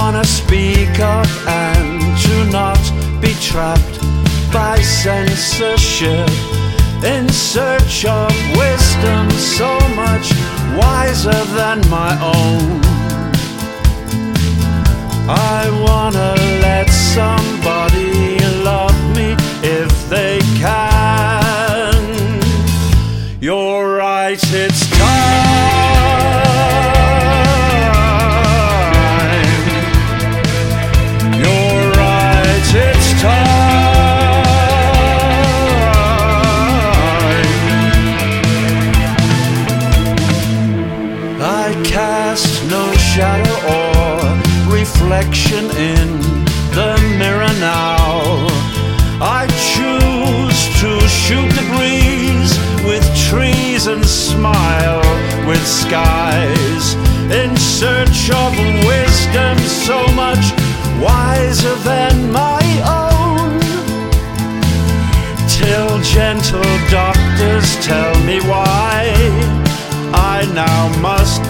wanna speak up and to not be trapped by censorship, in search of wisdom so much wiser than my own. I wanna let somebody love me if they can. You're right, it's time. You're right, it's time. I cast no shadow or reflection in the mirror now. I choose to shoot the breeze with trees and smile with skies, in search of wisdom so much wiser than my own. Till gentle doctors tell me why I now must